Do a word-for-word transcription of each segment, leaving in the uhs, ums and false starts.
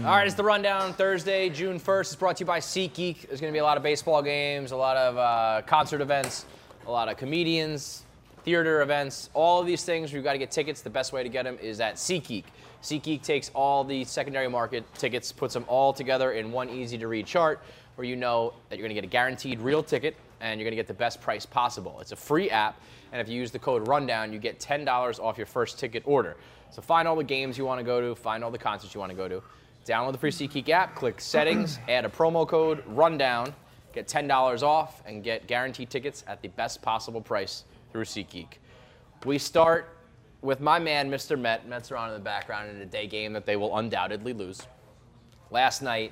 All right, it's the Rundown Thursday, June first. It's brought to you by SeatGeek. There's going to be a lot of baseball games, a lot of uh, concert events, a lot of comedians, theater events, all of these things. You've got to get tickets. The best way to get them is at SeatGeek. SeatGeek takes all the secondary market tickets, puts them all together in one easy-to-read chart where you know that you're going to get a guaranteed real ticket and you're going to get the best price possible. It's a free app, and if you use the code RUNDOWN, you get ten dollars off your first ticket order. So find all the games you want to go to, find all the concerts you want to go to. Download the free SeatGeek app, click Settings, add a promo code RUNDOWN, get ten dollars off, and get guaranteed tickets at the best possible price through SeatGeek. We start with my man, Mister Met. Mets are on in the background in a day game that they will undoubtedly lose. Last night,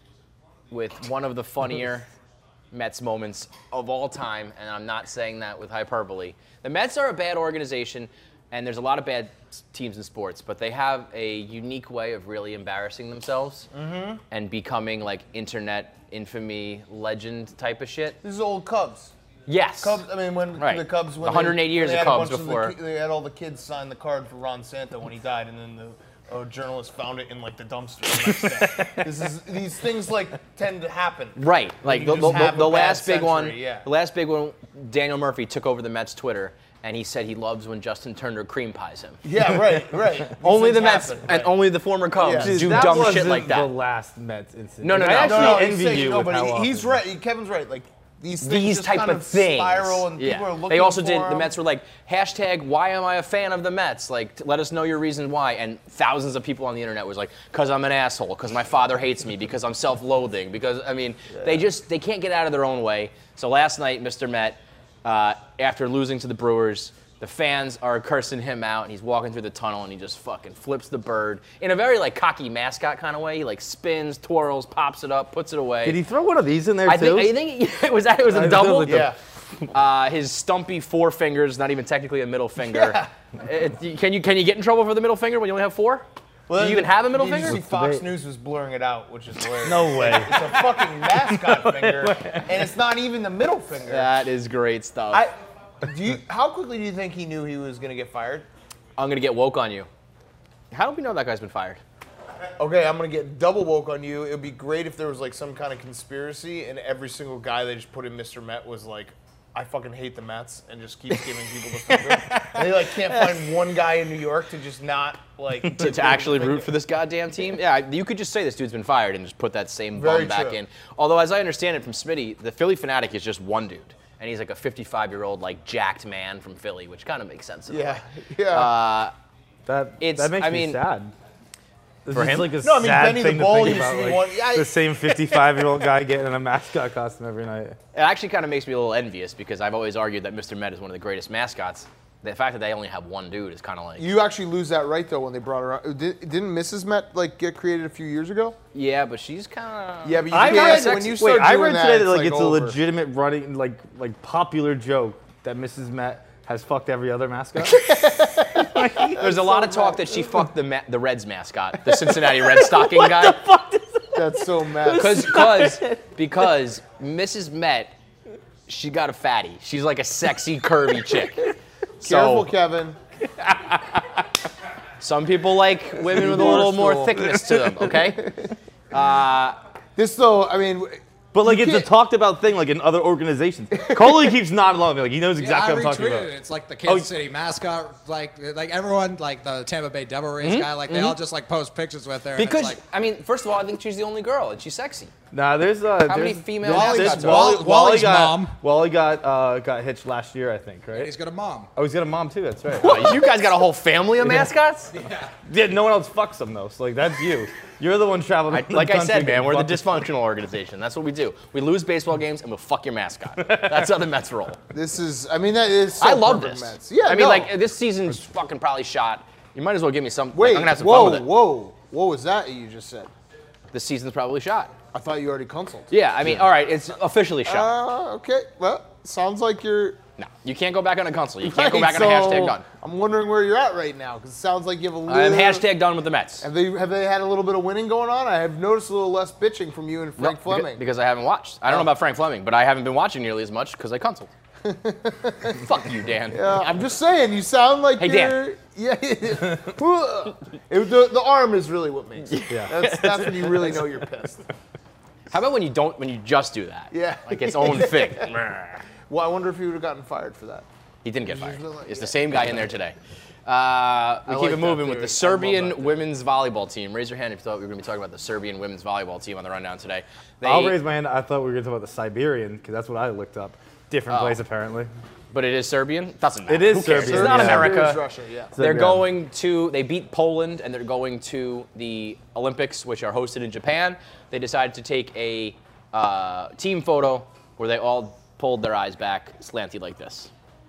with one of the funnier Mets moments of all time, and I'm not saying that with hyperbole. The Mets are a bad organization, and there's a lot of bad teams in sports, but they have a unique way of really embarrassing themselves mm-hmm. and becoming like internet infamy, legend type of shit. This is old Cubs. Yes. Cubs. I mean, when right. the Cubs, when one hundred eight they, years they of Cubs before of the, they had all the kids sign the card for Ron Santo when he died, and then the uh, journalist found it in like the dumpster the next day. This is these things like tend to happen. Right. Like the, the, the, the last big century, one. Yeah. The last big one. Daniel Murphy took over the Mets Twitter. And he said he loves when Justin Turner cream pies him. Yeah, right, right. Only the Mets happen, and right. only the former Cubs yeah. do that dumb wasn't shit like that. The last Mets incident. No, no, no. I actually no, no, envy saying, you no, with but how he, he's often. right. Kevin's right. Like these things These just type kind of, of things. spiral, and yeah. people are looking They also for did. them. The Mets were like hashtag Why am I a fan of the Mets? Like, let us know your reason why. And thousands of people on the internet was like, because I'm an asshole, because my father hates me, because I'm self-loathing, because I mean, yeah. they just they can't get out of their own way. So last night, Mister Met, uh, after losing to the Brewers. The fans are cursing him out, and he's walking through the tunnel, and he just fucking flips the bird in a very like cocky mascot kind of way. He like spins, twirls, pops it up, puts it away. Did he throw one of these in there I too? think, I think it was that it was a double. Yeah. Uh, his stumpy forefingers, not even technically a middle finger. Yeah. It, can you can you get in trouble for the middle finger when you only have four? Well, Do you even have a middle you finger? See, Fox News was blurring it out, which is hilarious. No way. It's a fucking mascot finger, and it's not even the middle finger. That is great stuff. I, Do you, how quickly do you think he knew he was going to get fired? I'm going to get woke on you. How do we know that guy's been fired? Okay, I'm going to get double woke on you. It would be great if there was like some kind of conspiracy and every single guy they just put in Mister Met was like, I fucking hate the Mets, and just keeps giving people the finger. And they like can't find one guy in New York to just not like to, to actually root for this goddamn team. Yeah, you could just say this dude's been fired and just put that same bum Very back true. in. Although, as I understand it from Smitty, the Philly Fanatic is just one dude. And he's like a fifty-five-year-old, like, jacked man from Philly, which kind of makes sense in a Yeah, way. yeah. Uh, that it's, that makes I me mean, sad. This for is him? like a No, I mean, sad Benny the thing to Bull think used about. to be Like, one- yeah, I- the same fifty-five-year-old guy getting in a mascot costume every night. It actually kind of makes me a little envious because I've always argued that Mister Met is one of the greatest mascots. The fact that they only have one dude is kind of like... You actually lose that right, though, when they brought her on. Did, didn't Missus Met, like, get created a few years ago? Yeah, but she's kind of... Yeah, but you I can't, read, when you wait, start I doing read that, today that it's, like, like, it's over. a legitimate running, like like popular joke that Missus Met has fucked every other mascot. There's a lot of talk that she fucked the Ma- the Reds mascot, the Cincinnati Red stocking guy. What the fuck is that? That's so mad. Because because Missus Met, she got a fatty. She's like a sexy, curvy chick. Careful, So Kevin. some people like women with a little more Barstool. thickness to them. Okay. Uh, This, though, I mean... But like You it's a can't- talked about thing like in other organizations. Coley keeps nodding along, like he knows Yeah, exactly I what I'm talking retweeted about. it. It's like the Kansas Oh, City mascot, like like everyone, like the Tampa Bay Devil Rays Mm-hmm. guy, like they all just like post pictures with her. and it's because like, I mean, first of all, I think she's the only girl, and she's sexy. Nah, there's uh, How many there's- female there's- mascots there's are Wally, there? Wally Wally's got mom. Wally got uh, got hitched last year, I think, right? he's got a mom. Oh, he's got a mom too. That's right. Uh, you guys got a whole family of mascots? Yeah, no one else fucks them though. So like that's you. You're the one traveling. I, around the like I country said, man, getting we're the fucked. dysfunctional organization. That's what we do. We lose baseball games and we'll fuck your mascot. That's how the Mets roll. This is, I mean, that is so I love perfect this. Mets. Yeah, I mean, no. like this season's fucking probably shot. You might as well give me some. Wait, like, I'm gonna have some whoa, fun with it. whoa. What was that you just said? This season's probably shot. I thought you already consulted. Yeah, I mean, all right, it's officially shot. Uh, okay. Well, sounds like you're... No, you can't go back on a console. You can't go Right, back on a hashtag so done. I'm wondering where you're at right now, because it sounds like you have a little... I'm hashtag done with the Mets. Have they, have they had a little bit of winning going on? I have noticed a little less bitching from you and No, Frank beca- Fleming. Because I haven't watched. I don't know about Frank Fleming, but I haven't been watching nearly as much because I consulted. Fuck you, Dan. Yeah, I'm just saying, you sound like Hey, you're... Dan. Yeah, it, the, the arm is really what makes it. Yeah. That's, that's when you really know you're pissed. How about when you don't, when you just do that? Yeah. Like its own thing. Well, I wonder if he would have gotten fired for that. He didn't get fired. really- It's the same guy in there today. Uh, we I keep like it that moving theory. with the I Serbian love that women's volleyball team. Raise your hand if you thought we were going to be talking about the Serbian women's volleyball team on the rundown today. They, I'll raise my hand. I thought we were going to talk about the Siberian because that's what I looked up. Different Oh. place apparently. But it is Serbian? Doesn't matter. It is Who cares? Serbian, It's not yeah. America. It's Russia, yeah. They're Serbia. going to, they beat Poland and they're going to the Olympics, which are hosted in Japan. They decided to take a uh, team photo where they all pulled their eyes back, slanty like this.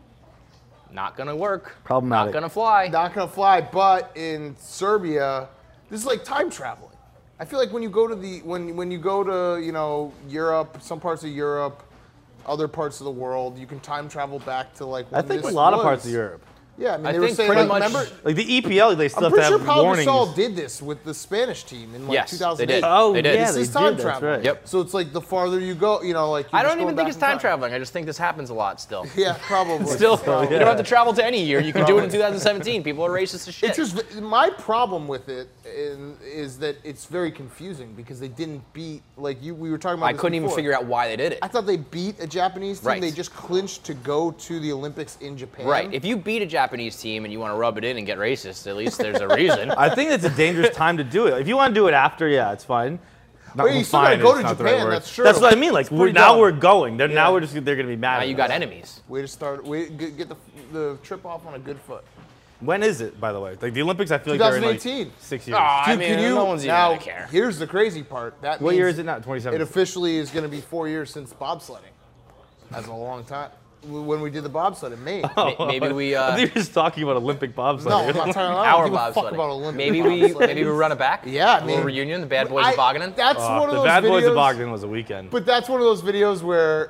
Not gonna work. Problematic. Not gonna fly. Not gonna fly, but in Serbia, this is like time traveling. I feel like when you go to the when when you go to you know Europe, some parts of Europe, other parts of the world, you can time travel back to like. I When think a this lot of was. parts of Europe. Yeah, I mean I they were think saying pretty like, much- remember. Like the E P L, they still I'm pretty have sure to Pau have warnings. Gasol did this with the Spanish team in like Yes, two they thousand eight. did. Oh, They did. yeah, This they is time did. travel. That's right. Yep. So it's like the farther you go, you know, like. You're I don't just even going think back it's in time traveling. I just think this happens a lot still. Yeah, probably. Still, Probably. you don't have to travel to any year. You can do it in two thousand seventeen. People are racist as shit. It's just my problem with it in, is that it's very confusing because they didn't beat like you. We were talking about. I this couldn't even before. figure out why they did it. I thought they beat a Japanese team. Right. They just clinched to go to the Olympics in Japan. Right. If you beat a Japanese team and you want to rub it in and get racist, at least there's a reason. I think it's a dangerous time to do it. If you want to do it after, yeah, it's fine. Not Well, you still gotta fine, go it's to not the right Japan, word. that's true. That's what I mean. Like we're, pretty now dumb. we're going. They're, Now Yeah. we're just they're gonna be mad. Now at you us. got enemies. Way to start. Way get get the the trip off on a good foot. When is it, by the way? Like the Olympics, I feel like they're in like twenty eighteen. six years. Ah, I Dude, mean, can you, no one's even now, gonna care. Here's the crazy part. That What means year is it now? twenty It seventeen. officially is going to be four years since bobsledding. That's a long time. When we did the bobsled in Maine. May- Maybe we. I Uh, think you're just talking about Olympic bobsledding. No, I'm not talking about. I our don't give a fuck bobsledding. about Olympic Maybe we. bobsledding. Maybe we run it back. Yeah, I A little mean- reunion. The Bad Boys I- of Bogganen. That's Uh, one of the those Bad videos. Boys of Bogdan was a weekend. But that's one of those videos where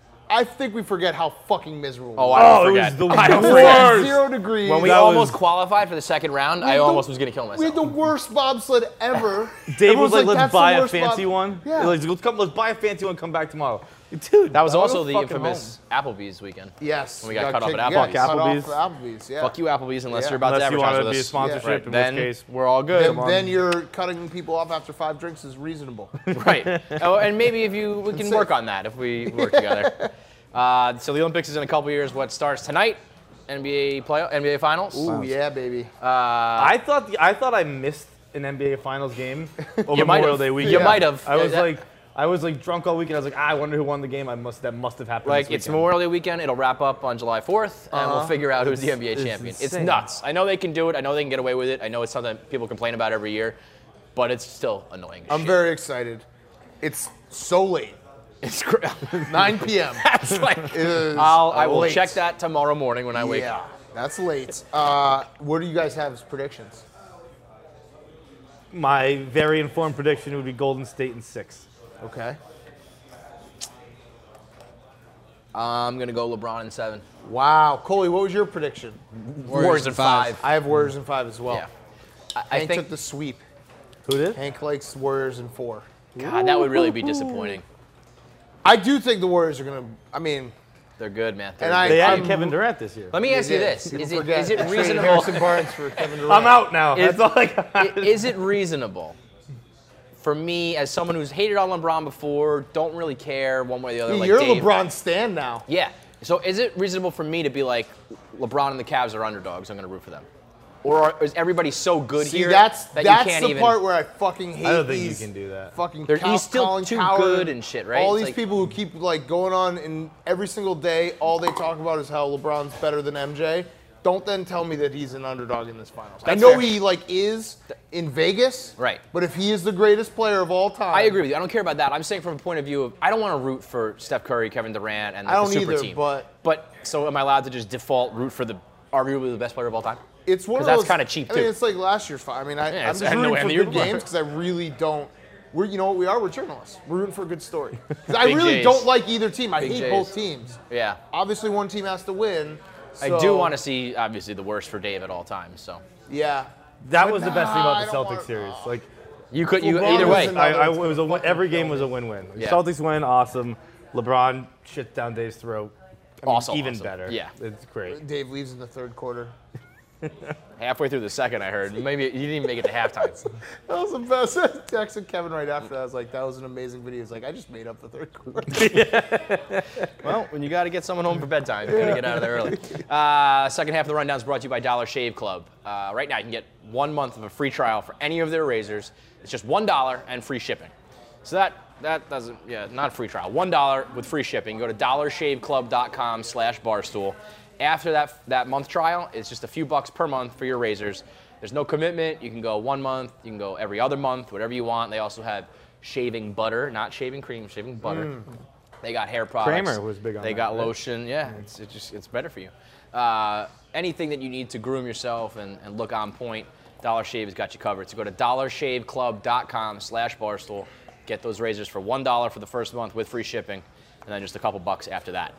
I think we forget how fucking miserable. Oh, it I was. don't Oh, it forget. was the I don't It forget. was zero degrees. When we That almost was- qualified for the second round, I had the- almost was gonna kill we had myself. the worst bobsled ever. Dave Everyone's was like, "Let's "That's the buy a worst fancy bob-" one." Yeah. Like, let's come. Let's buy a fancy one. Come back tomorrow. Dude, That was go also the fucking infamous Applebee's weekend. Yes. When we got cut off kicked- at yeah, Applebee's. cut off Applebe's. at Applebe's. Yeah. Fuck you, Applebe's, unless Yeah. you're about Unless to you advertise want to with be a us. sponsorship, Right. in Then which case, we're all good. Then, then you're cutting people off after five drinks is reasonable. Right. Oh, and maybe if you we can That's work it. on that if we work together. Uh, so the Olympics is in a couple years. What starts tonight? N B A play N B A Finals. Ooh, yeah, baby. I thought the, I thought I missed an N B A Finals game over You might Memorial have. Day You weekend. might have. I was Yeah, that- like, I was like drunk all weekend. I was like, ah, I wonder who won the game. I must that must have happened. Like this it's weekend. Memorial Day weekend. It'll wrap up on July fourth, and we'll Uh-huh. figure out who's the N B A it's champion. It's insane. nuts. I know they can do it. I know they can get away with it. I know it's something people complain about every year, but it's still annoying. as I'm shit. very excited. It's so late. It's cra- nine p.m. That's like. It is I'll, I will late. check that tomorrow morning when I wake Yeah, up. that's late. Uh, what do you guys have as predictions? My very informed prediction would be Golden State in six. Okay. I'm gonna go LeBron in seven. Wow. Coley, what was your prediction? Warriors in five. I have Warriors in five as well. Yeah. I, I Hank think took the sweep. Who did? Hank likes Warriors in four. God, that would really be disappointing. I do think the Warriors are going to, I mean, They're good, man. They're And I- They good. added I'm- Kevin Durant this year. Let me ask you Yeah, this: people Is it forget. is it I traded reasonable? Harrison Barnes for Kevin Durant. I'm out now. Is- That's all I got. I- Is it reasonable for me, as someone who's hated on LeBron before, don't really care one way or the other? Yeah, like you're Dave? LeBron stan now. Yeah. So is it reasonable for me to be like, LeBron and the Cavs are underdogs? I'm going to root for them. Or are, is everybody so good See, here that's that that's you can't the even? part where I fucking hate I don't think you these can do that. fucking They're- Cal- he's still Colin too Cowherd, good and shit, right? All It's these like- people who keep like going on and every single day, all they talk about is how LeBron's better than M J. Don't then tell me that he's an underdog in this finals. I That's know fair. he like is in Vegas, Right. But if he is the greatest player of all time, I agree with you. I don't care about that. I'm saying from a point of view of I don't want to root for Steph Curry, Kevin Durant, and I like, don't the super either, team. but- but so am I allowed to just default root for the arguably the best player of all time? It's one of 'Cause that's those- kinda cheap, I mean, too. it's like last year's fight. I mean, I, Yeah, I'm it's- just I know rooting and for the year good before. games because I really don't. We're, you know what we are? We're journalists. We're rooting for a good story. 'Cause I Big really J's. don't like either team. I Big hate J's. both teams. Yeah. Obviously, one team has to win. I so- do want to see obviously the worst for Dave at all times. So Yeah. That But was the best thing nah, about I the don't Celtics wanna- series. Like, you could you LeBron either was way. in- I, I, Another it was a win, fucking every game kill was a me. win-win. Yeah. Celtics win, awesome. LeBron shit down Dave's throat. I mean, Also even awesome. better. Yeah. It's great. Dave leaves in the third quarter. Halfway through the second, I heard. Maybe you didn't even make it to halftime. That was the best. I texted Kevin right after that. I was like, that was an amazing video. He's like, I just made up the third quarter. Well, when you got to get someone home for bedtime, you got to get out of there early. Uh, second half of the rundown is brought to you by Dollar Shave Club. Uh, right now, you can get one month of a free trial for any of their razors. It's just one dollar and free shipping. So that that doesn't, yeah, not a free trial. one dollar with free shipping. Go to dollar shave club dot com slash barstool. After that, that month trial, it's just a few bucks per month for your razors. There's no commitment. You can go one month. You can go every other month, whatever you want. They also have shaving butter, not shaving cream, shaving butter. Mm. They got hair products. Kramer was big on They that, got right? lotion. Yeah, it's it just it's better for you. Uh, anything that you need to groom yourself and, and look on point, Dollar Shave has got you covered. So go to dollar shave club dot com slash barstool. Get those razors for one dollar for the first month with free shipping, and then just a couple bucks after that.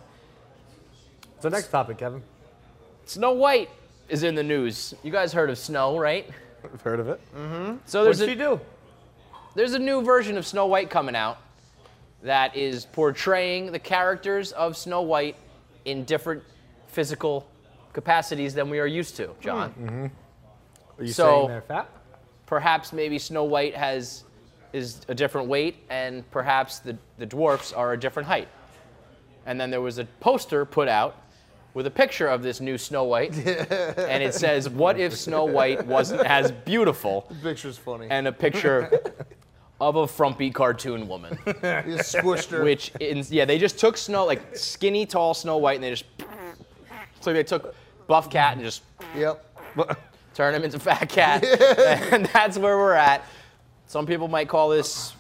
So next topic, Kevin. Snow White is in the news. You guys heard of Snow, right? I've heard of it. Mm-hmm. So there's What'd a, she do? There's a new version of Snow White coming out that is portraying the characters of Snow White in different physical capacities than we are used to, John. Mm-hmm. Are you So- saying they're fat? Perhaps maybe Snow White has is a different weight, and perhaps the, the dwarfs are a different height. And then there was a poster put out with a picture of this new Snow White, and it says, "What if Snow White wasn't as beautiful?" The picture's funny. And a picture of a frumpy cartoon woman. You squished her. Which, in, yeah, they just took Snow, like skinny, tall Snow White, and they just, so they took Buff Cat and just Yep. turn him into Fat Cat, and that's where we're at. Some people might call this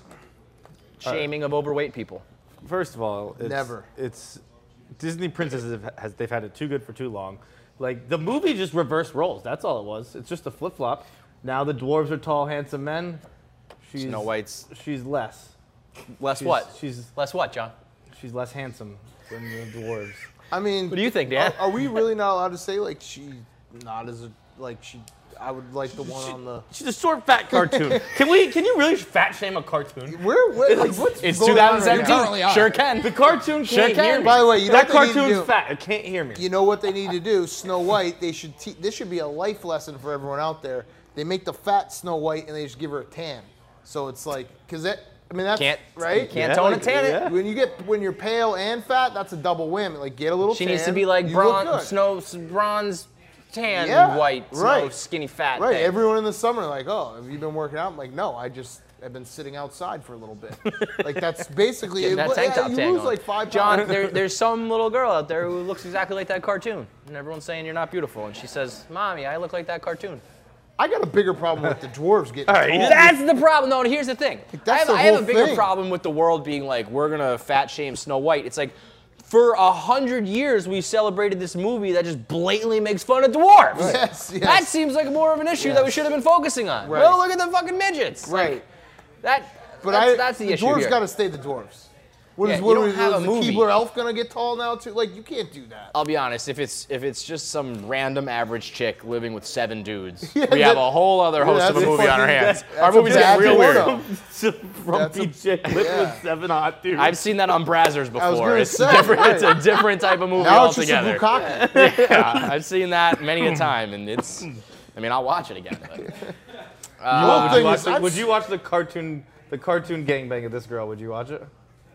shaming of overweight people. First of all, it's, Never. It's Disney princesses have, has they've had it too good for too long. Like the movie just reversed roles. That's all it was. It's just a flip flop. Now the dwarves are tall, handsome men. She's, Snow White's She's less. less She's, what? She's Less what, John? she's less handsome than the dwarves. I mean, What do you think, Dan? Are, are we really not allowed to say like she not as a like she? I would like the one on the. She's a short, fat cartoon. Can we? Can you really fat shame a cartoon? Where? Where like, what's It's going on right twenty now? Currently seventeen. are. Sure can. The cartoon Sure can't can. hear me. By the way, you know that what they need to cartoon's do? fat. It can't hear me. You know what they need to do? Snow White. They should. Te- this should be a life lesson for everyone out there. They make the fat Snow White and they just give her a tan. So it's like, cause that. I mean that's Can't right. Can't Yeah, tone like, and tan it. yeah. When you get when you're pale and fat, that's a double win. Like get a little. She tan, needs to be like you look bronze, good. snow, bronze, tan, Yeah, white, snow, right. skinny, fat. Right. thing. Everyone in the summer like, oh, have you been working out? I'm like, no, I just have been sitting outside for a little bit. Like that's basically Getting that it. tank Yeah, top you tang lose on. like five John, pounds. there, there's some little girl out there who looks exactly like that cartoon, and everyone's saying you're not beautiful, and she says, "Mommy, I look like that cartoon." I got a bigger problem with the dwarves getting All right, tall. That's the problem. No, here's the thing. I that's have, the I have a whole bigger thing. problem with the world being like, we're gonna fat shame Snow White. It's like, for a hundred years we celebrated this movie that just blatantly makes fun of dwarves. Yes, yes. That seems like more of an issue that we Yes. should have been focusing on. Right. Well, look at the fucking midgets. Like, Right. that. But that's, I, that's the, the issue dwarves here. got to stay the dwarves. What Yeah, is you what don't are we, have is a the movie. Keebler elf gonna get tall now too? Like you can't do that. I'll be honest. If it's if it's just some random average chick living with seven dudes, Yeah, we have that- a whole other host of a that's movie on our fucking- hands. that's Our a movies bad get real weird. porno. Frumpy That's chick living yeah. with seven hot dudes. I've seen that on Brazzers before. gonna It's say, different. right. It's a different type of movie Now it's just a altogether. bukkake. Yeah, I've seen that many a time, and it's. I mean, I'll watch it again. But, You- whole would, thing you watch is, the, I've would s- you watch the cartoon, the cartoon gangbang of this girl? Would you watch it?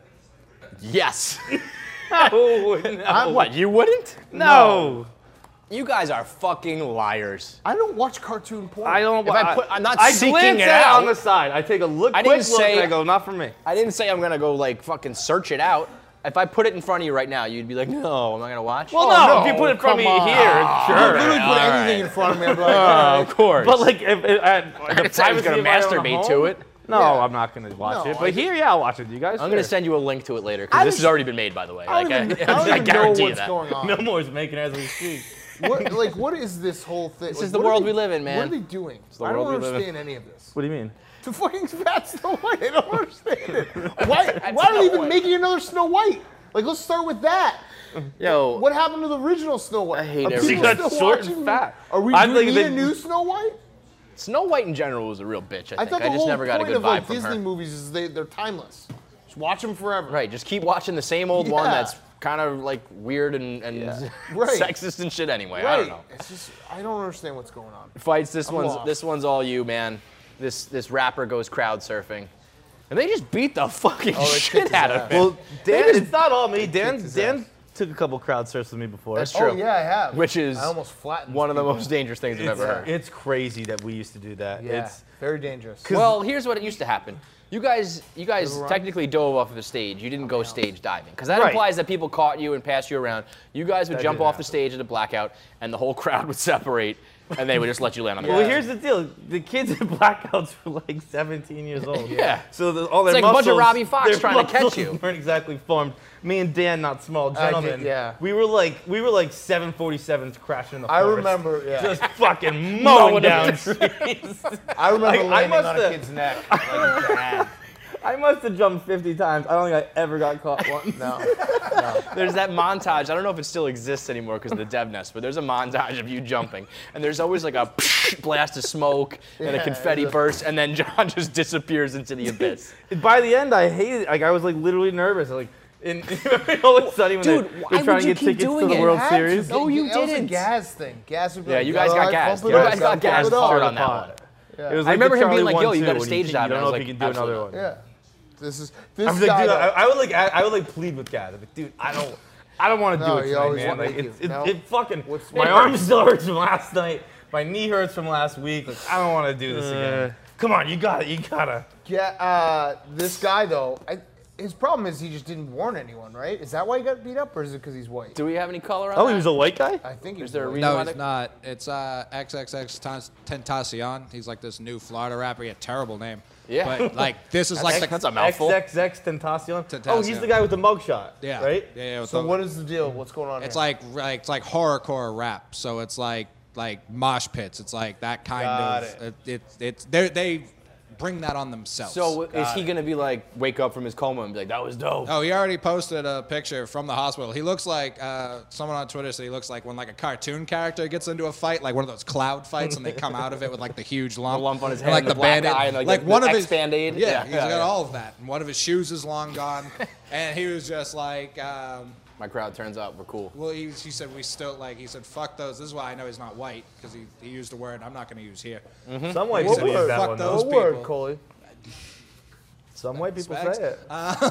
yes. No, no. What? You wouldn't? No. You guys are fucking liars. I don't watch cartoon porn. I don't. If I put- I'm not I seeking glance it at out. on the side. I take a look, I quick didn't look, say- and I go, not for me. I didn't say I'm gonna go like fucking search it out. If I put it in front of you right now, you'd be like, no, I'm not gonna watch. Well, Oh, no, no, if you put it from come me on. here, You sure. literally put all anything right. in front of me. I'm like, Oh, all of right. course. But like, if, if at the I was privacy gonna of my own masturbate home, to it. No, Yeah. I'm not gonna watch No, it. I But here, yeah, I'll watch it. You guys? I'm gonna send you a link to it later I because this just- has already been made, by the way. I don't Like, even, I, I don't I even guarantee know you what's that. going on. Millmore's making as we speak. What, like, what is this whole thing? This Like, is the what are world they- we live in, man. What are they doing? the I don't world we live in. understand any of this. What do you mean? The fucking fat Snow White. I don't understand it. Why? Why are they even making another Snow White? Like, let's start with that. Yo, What happened to the original Snow White? I hate Are everything. people She got still short watching- and fat. Are we I do we think need they- a new Snow White? Snow White in general was a real bitch. I I think. thought I, the just whole never got a point good of vibe like from Disney her. movies is they they're timeless. Just watch them forever. Right, just keep watching the same old one Yeah. that's kind of like weird and, and Yeah. Right. sexist and shit anyway. Right. I don't know. It's just I don't understand what's going on. Fights. This I'm one's lost. this one's all you, man. This this rapper goes crowd surfing, and they just beat the fucking Oh, they kicked shit his out ass. of him. Well, Dan, it's not all me. Dan, his Dan ass. took a couple crowd surfs with me before. That's true. Oh yeah, I have. Which is I almost flattened one of the people. most dangerous things I've It's, ever heard. it's crazy that we used to do that. Yeah, It's very dangerous. Well, here's what it used to happen. You guys, you guys Overrun? technically dove off of the stage. You didn't go stage diving because that Right. implies that people caught you and passed you around. You guys would That jump didn't off the stage at a blackout, and the whole crowd would separate, and they would just let you land on the Well, ground. here's the deal. The kids in blackouts were like seventeen years old. Yeah. So the, all their like a bunch of muscles, Robbie Fox their trying to catch muscles you. weren't exactly formed. Me and Dan, not small I did, gentlemen. yeah. We were like we were like seven forty-sevens crashing in the I forest. remember, yeah. Just fucking mowing Mowing down them. trees. I remember I- I landing must on a have- kid's neck. Like, bad. I must have jumped fifty times. I don't think I ever got caught once. No. There's that montage. I don't know if it still exists anymore because of the dev nest, but there's a montage of you jumping, and there's always like a blast of smoke and a Yeah, confetti the- burst, and then John just disappears into the abyss. By the end, I hated it. Like I was like literally nervous. Like, in, all of a sudden when Dude, they, why they're trying would to you get keep tickets doing to the it? World Had to. Series. No, you That was a didn't. gas thing. Gas would be Yeah, like, you guys all got right, gassed. pump You it guys up, got pump gassed it up. hard on that one. Yeah. It was I like remember the him being Charlie like, yo, one you gotta too, stage when dive. You And I don't know was if you like, can do another absolutely. one. Yeah. This is this I was like, guy. dude, I, though- I would like, I, I would like plead with Gad. Like, dude, I don't, I don't want to No, do it you tonight, always man. wanna Like, make it's, you- it, no. it fucking, What's- my it arm hurts. still hurts from last night. My knee hurts from last week. Like, I don't want to do this Uh. again. Come on, you got it, you gotta. Yeah, uh, this guy though, I, his problem is he just didn't warn anyone, right? Is that why he got beat up, or is it because he's white? Do we have any color on Oh, that? he was a white guy? I think he Is was there a white. reason No, why he's they- not. It's uh, triple X Tentacion. He's like this new Florida rapper. He had a terrible name. Yeah. But like this is like the That's a mouthful. X X X Tentacion. Tentacion. Oh, he's the guy with the mugshot. yeah Right? Yeah. yeah with So the- what is the deal? What's going on It's here? like like it's like horrorcore rap. So it's like like mosh pits. It's like that kind Got of. it. It, it, it's they they bring that on themselves. So is Got he it. gonna be like, wake up from his coma and be like, that was dope? Oh, he already posted a picture from the hospital. He looks like uh, someone on Twitter said he looks like when like a cartoon character gets into a fight, like one of those cloud fights, and they come out of it with like the huge lump, The lump on his And, head like and the the black Band-Aid. eye and, like, like the- one the of his X-Band-Aid. Yeah, Yeah, he's yeah, got yeah. all of that, and one of his shoes is long gone, and he was just like. Um, My crowd turns out we're cool. Well, he, he said we still like. He said, "Fuck those." This is why I know he's not white because he, he used a word I'm not going to use here. Some white What people use word? that Fuck one. those though. what word, people. Coley? Some white people Specs. say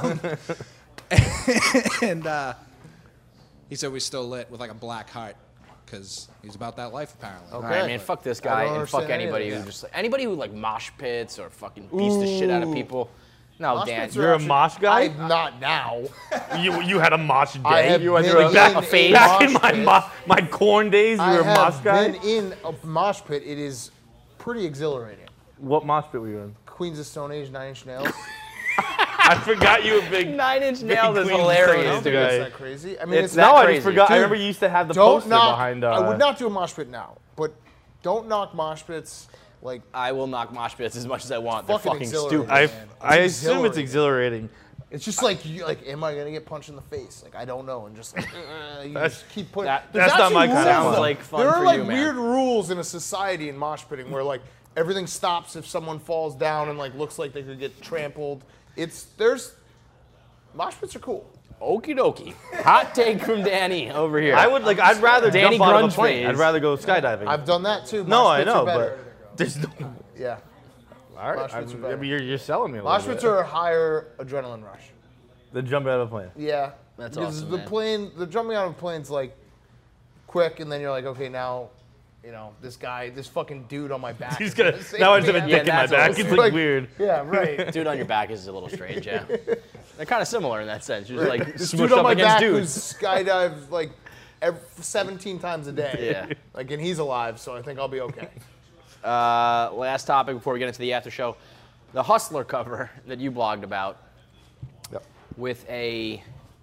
it. And uh, he said we still lit with like a black heart because he's about that life apparently. All right, man, fuck this guy don't and fuck understand any of anybody this. who just anybody who like mosh pits or fucking beats the shit out of Ooh. people. No, Mosh Dan, pits are You're a actually- mosh guy? I'm not now. You you had a mosh day. I have you went been through a, in back, a phase. back in mosh my pit. mo- my corn days. You I were a mosh have guy. been in a mosh pit. It is pretty exhilarating. What mosh pit were you in? Queens of Stone Age, Nine Inch Nails. I forgot you were big. Nine Inch Nails is Queens of I hilarious, don't Stone think dude. guy. it's that crazy. I mean, It's it's, that No, I crazy. just forgot. I Dude, remember you used to have the don't poster knock. behind. Uh, I would not do a mosh pit now, but don't knock mosh pits. Like I will knock mosh pits as much as I want. They're Fucking fucking exhilarating. stupid. I man. I It's assume it's exhilarating. exhilarating. it's just like you like, am I gonna get punched in the face? Like I don't know, and just like uh, you That's- just keep putting. that- There's that's not my actually kind of rules, fun. though. Like fun there are for like you, man. weird rules in a society in mosh pitting where like everything stops if someone falls down and like looks like they could get trampled. It's there's mosh pits are cool. Okie dokie. Hot take from Danny over here. I would like. I'd rather Danny jump out of a grunge plane. phase. I'd rather go skydiving. I've done that too. no, Mosh I pits know, are better. but there's no. Yeah, All right, Mosh pits I'm- are better. I mean, you're, you're selling me a mosh little pits bit. are a higher adrenaline rush. Then jumping out of a plane. Yeah, That's because awesome, the man. plane, the jumping out of a plane's like quick, and then you're like, okay, now, you know, this guy, this fucking dude on my back. He's is gonna. save Now I just me. have a Yeah, dick in my that's what back. it's It's like. like weird. Yeah, right. Dude on your back is a little strange, yeah. They're kind of similar in that sense. You're just like This smushed dude on up my against back dudes. who's skydives like every, seventeen times a day. Yeah. Like, and he's alive, so I think I'll be okay. Uh, last topic before we get into the after show. The Hustler cover that you blogged about Yep. with a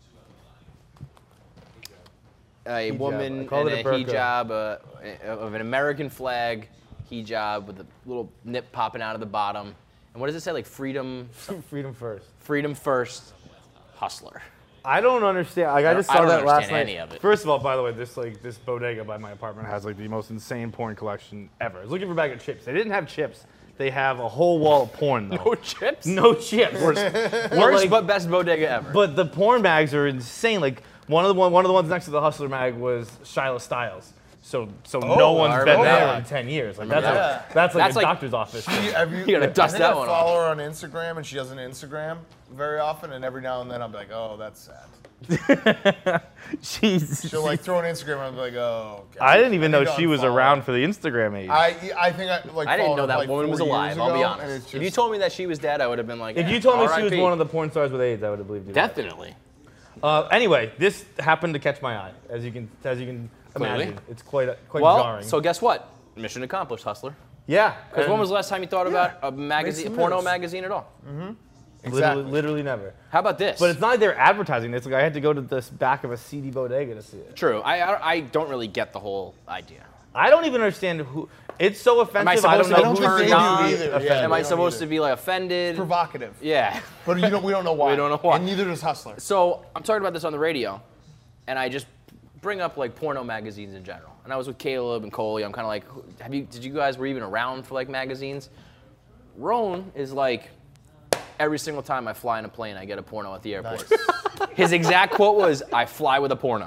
a Hijab. woman I in called a, it a burqa. hijab uh, of an American flag hijab with a little nip popping out of the bottom. And what does it say? Like freedom, Freedom first. freedom first, hustler. I don't understand. Like I, don't- just I saw don't that last understand night. any of it. First of all, by the way, this like this bodega by my apartment has like the most insane porn collection ever. I was looking for a bag of chips. They didn't have chips. They have a whole wall of porn though. No chips? No chips. Worst like- but best bodega ever. But the porn bags are insane. Like One of the one, one of the ones next to the Hustler mag was Shyla Styles. So so Oh, no one's I been remember there that. in ten years. Like that's Yeah. a, that's like That's a like- doctor's office. She, have you, You gotta dust I think that I one follow her on Instagram, and she doesn't Instagram very often. And every now and then, I'll be like, "Oh, that's sad." She's. She'll like throw an Instagram, and I'll be like, "Oh." Okay. I didn't even need know to she was unfollow. around for the Instagram age. I I think I like. I didn't followed know her, that like, woman was forty years alive. I'll be ago, honest. and it's If you just- told me that she was dead, I would have been like, if eh, you told me R I she was P. one of the porn stars with AIDS, I would have believed you. Definitely. Uh, anyway, this happened to catch my eye, as you can as you can Clearly. imagine. It's quite quite Well, jarring. so guess what? Mission accomplished, Hustler. yeah, Because when and was the last time you thought about a magazine, a some porno moves. magazine at all? literally, Exactly. literally never. How about this? But it's not like they're advertising this. Like I had to go to the back of a seedy bodega to see it. True. I, I I don't really get the whole idea. I don't even understand who. It's so offensive. Am I I don't supposed know to be who's think they turned do on? either. Yeah, offended. Am I we don't supposed either. to be like offended? provocative? Yeah. But you know, we don't know why. We don't know why. And neither does Hustler. So I'm talking about this on the radio, and I just bring up like porno magazines in general. And I was with Caleb and Coley. I'm kind of like, who- have you? Did you guys were even around for like magazines? Roan is like, every single time I fly in a plane, I get a porno at the airport. His exact quote was, "I fly with a porno."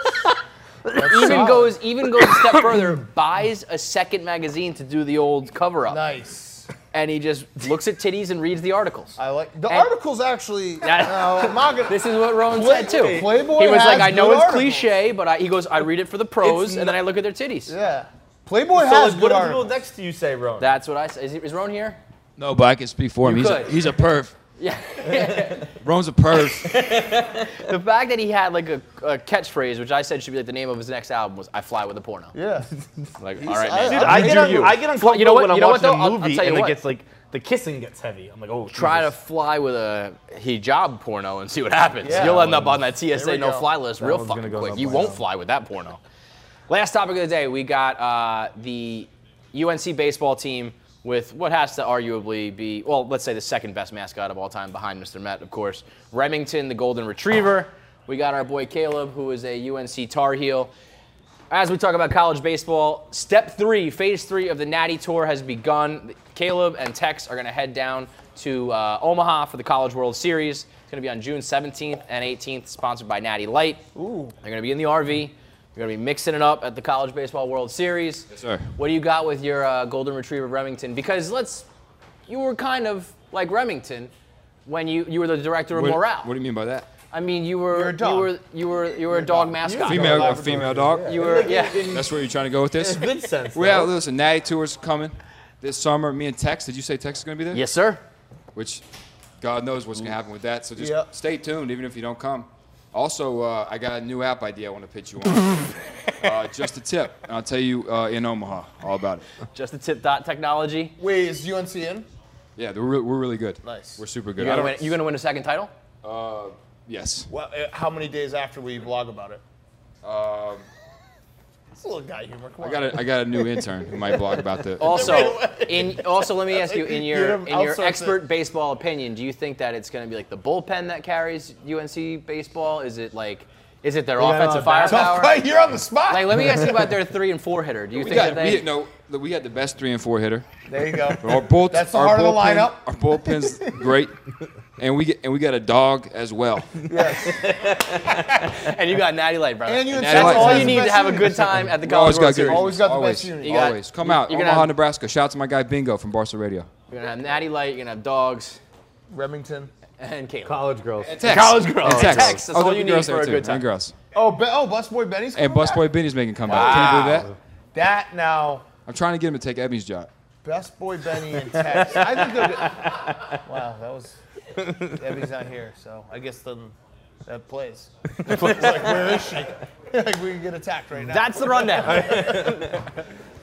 even solid. goes even goes a step further, buys a second magazine to do the old cover up, Nice. and he just looks at titties and reads the articles. I like the And- articles actually. That- no, I'm not gonna- This is what Rowan Play- said too. Playboy he was like, has I know good it's articles. cliche, but I, he goes, I read it for the pros, It's and then I look at their titties. Yeah. Playboy So has like, good what do people articles. next to you say, Ron? That's what I say. Is, he, is Rowan here? No, but I can speak for him. You He's could. a, he's a perv. Yeah. Roan's a perv. The fact that he had like a, a catchphrase, which I said should be like the name of his next album, was "I fly with a porno." Yeah. Like, all right, I- man. Dude, I'm I gonna get, do un- you. I get uncomfortable You know what- when I'm you know what, watching though? I'll- a I'll movie tell you and what. it gets like the kissing gets heavy. I'm like, oh, Try to Jesus. fly with a hijab porno and see what happens. Yeah. You'll end up on that T S There A we no go. fly list That real one's fucking gonna go quick. no You bueno. won't fly with that porno. Last topic of the day, we got uh, the U N C baseball team with what has to arguably be, well, let's say the second best mascot of all time behind Mister Met, of course. Remington, the Golden Retriever. We got our boy Caleb, who is a U N C Tar Heel. As we talk about college baseball, step three, phase three of the Natty Tour has begun. Caleb and Tex are going to head down to uh, Omaha for the College World Series. It's going to be on June seventeenth and eighteenth, sponsored by Natty Light. Ooh. They're going to be in the R V. You're going to be mixing it up at the College Baseball World Series. Yes, sir. What do you got with your uh, Golden Retriever Remington? Because let's, you were kind of like Remington when you, you were the director of What, morale. what do you mean by that? I mean, you were You're a dog. you were you were you were a dog mascot. Female, a Labrador. female dog. You were yeah. That's where you're trying to go with this? In a good sense. Well, though. listen, Natty Tour's coming this summer. Me and Tex, did you say Tex is going to be there? Yes, sir. Which, God knows what's going to happen with that. So just Yep. stay tuned, even if you don't come. Also, uh, I got a new app idea I want to pitch you on. uh, just a tip, and I'll tell you uh, in Omaha all about it. Just a tip dot technology. Wait, is U N C in? Yeah, we're, re- we're really good. Nice. We're super You good. I gonna don't- win? You gonna win a second title? Uh, yes. Well, uh, how many days after we blog about it? Um, It's a little guy humor. Come I on. got a, I got a new intern who might blog about the. Also, in also let me ask you, in your You're in your outsourcing. expert baseball opinion, do you think that it's gonna be like the bullpen that carries U N C baseball? Is it like, is it their got offensive a bat. Tough firepower? fight. You're on the spot. Like, let me ask you about their three and four hitter. Do you we think got that they? we, no, we had the best three and four hitter. there you go. Our bull, That's the our heart of the bullpen- lineup. Our bullpen's great, and we get and we got a dog as well. And you got Natty Light, brother. And you and That's Natty Light all has you the need to best have a unit. good time at the We College always World got good. Series. Always got the always, best unit. You got- always. Come you- out, you're gonna Omaha, have- Nebraska. Shout out to my guy Bingo from Barca Radio. You're gonna have Natty Light. You're gonna have dogs Remington. and Caleb. College girls. And Tex. College girls. And Tex. Tex, that's Oh, all there'll you be need girls for there a too. good time. And girls. Oh, be, oh, Busboy Benny's coming And Busboy back? Benny's making a comeback. Can you believe that? That now, I'm trying to get him to take Ebby's job. Best Boy Benny and Tex. I think they'll get, wow, that was, Debbie's not here, so I guess then that plays. It's like, where is she? Like, we can get attacked right now. That's the rundown.